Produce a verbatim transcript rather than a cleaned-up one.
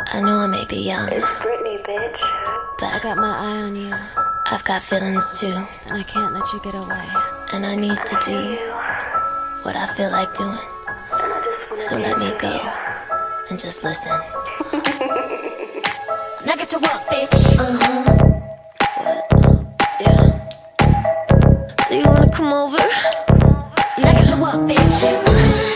I know I may be young, It's Britney, bitch. but I got my eye on you, I've got feelings too, and I can't let you get away. and I need to do what I feel like doing. And I just wanna So be let me with go you. and just listen. Now get to work, bitch. Uh-huh. What? Yeah. Do you wanna come over? Now get to work, bitch.